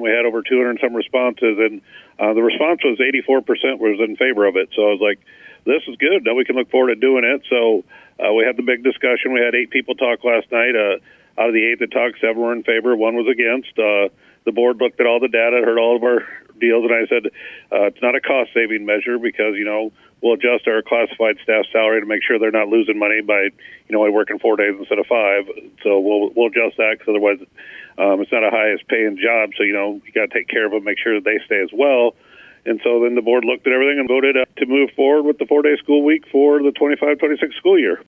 We had over 200 and some responses, and the response was 84% was in favor of it. So I was like, this is good. Now we can look forward to doing it. So we had the big discussion. We had 8 people talk last night. Out of the 8 that talked, 7 were in favor, 1 was against. The board looked at all the data, heard all of our deals, and I said it's not a cost-saving measure because, we'll adjust our classified staff salary to make sure they're not losing money by, only working 4 days instead of 5. So we'll adjust that because otherwise it's not a highest-paying job. So, you got to take care of them, make sure that they stay as well. And so then the board looked at everything and voted to move forward with the 4-day school week for the 25-26 school year.